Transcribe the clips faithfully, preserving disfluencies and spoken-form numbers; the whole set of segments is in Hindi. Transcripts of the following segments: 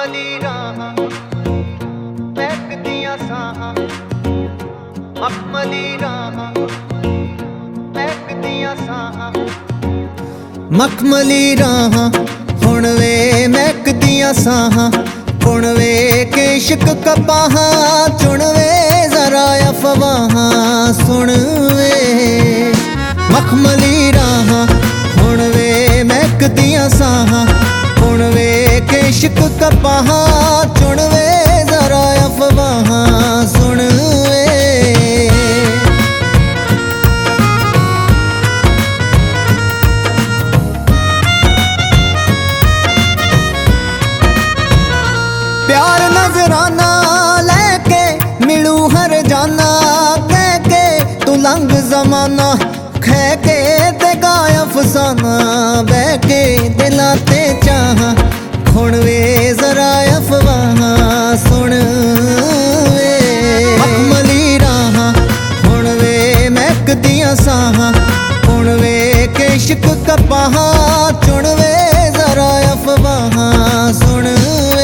मखमली राहां महकदियां साहां, मखमली राहां महकदियां साहां। मखमली राहां हुण वे महकदियां साहां, हुण वे के इश्क कपाहां, चुन वे जरा अफवाहां सुन वे। मखमली राहां हुण वे महकदियां साहां, हुण वे के इश्क कपाहां, चुन वे जरा अफवाहां सुन वे। प्यार नजराना लेके मिलू हर जाना, कह के तू लंघ जमाना, खे के ते गाय अफसाना, बह के दिलां ते चाहां, हुण वे जरा अफवाहां सुन वे। मखमली राहां हुण वे महकदियां साहां, हुण वे के इश्क कपाहां, चुन वे जरा अफवाहां सुन वे।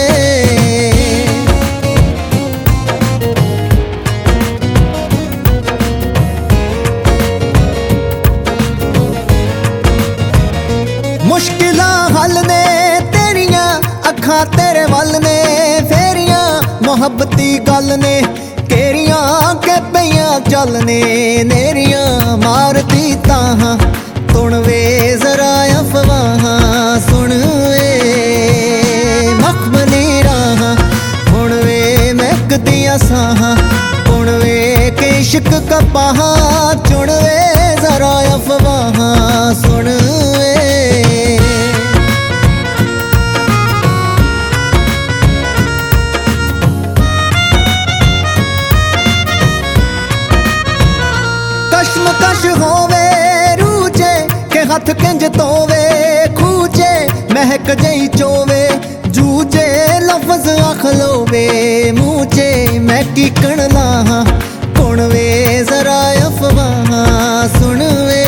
मुश्किलां हल ने तेरियां अखां तेरे वल ने, फेरियां मुहब्बती गल ने, केरियां के पईयां चलने, नेरियां मारदी ताहां, सुन वे जरा अफवाहां सुन वे। मखमली राहां हुण वे महकदियां साहां, हुण वे के इश्क कपाहां, चुन वे जरा अफवाहां सुन वे। कश्मकश होवे रूचे के हथ किंज तोवे, खूचे महक जई चोवे, जूचे लफ्ज अखलोवे, मूचे महकी कण लाहां, कुण वे जरा अफवाहां सुन वे।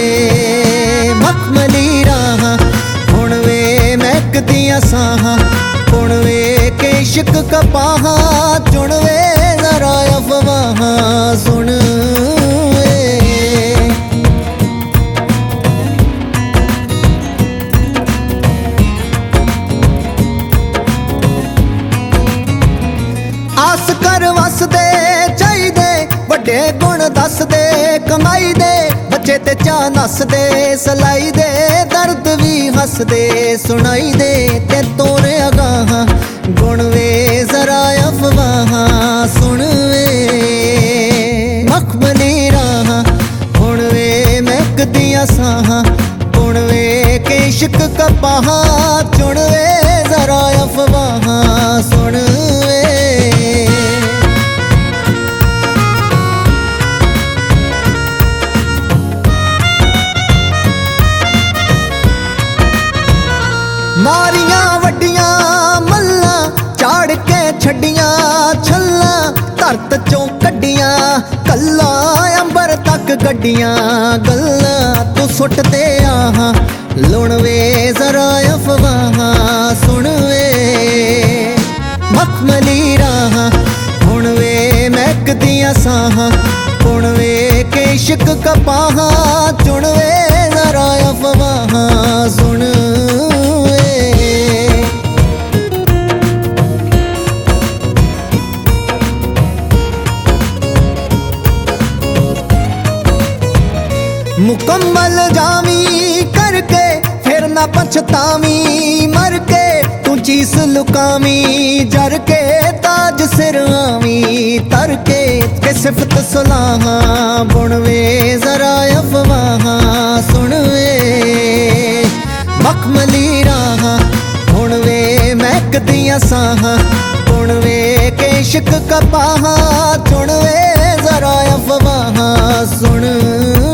मखमली राहां हुण वे महकदियां साहां, हुण वे के इश्क कपाहां, चुन वे जरा अफवाहां सुन वे। आस कर वसदे चाहिदे, वड्डे गुण दसदे, कमाई दे बच्चे ते चा नसदे, सलाई दे दर्द भी हसदे, सुनाई दे ते तोरे अगाहां, गुण वे जरा अफवाहां सुन वे। मखमली राहां हुण वे महकदियां साहां, हुण वे के इश्क कपाहां, चुन वे जरा अफवाहां सुन वे। मारियां वड्डियां मल्लां चाड़ के छड्डियां, छल्लां धरत चों कड्डियां, कल्ला अंबर तक गड्डियां, गल्लां तू सुट दे आहां, लुण वे जरा अफवाहां सुन वे। मखमली राहां हुण वे महकदियां साहां, हुण वे के इश्क कपाहां, चुन वे जरा अफवाहां सुन वे। मुकम्मल जावी करके फिर ना पछतावी, मर के तू चीस लुकावी, जर के ताज सिर आवी, तर के के सिफत सलाहां, बुन वे जरा अफवाहां सुन वे। मखमली राहां हुण वे महकदियां साहां, हुण वे के इश्क कपाहां, चुन वे जरा अफवाहां सुन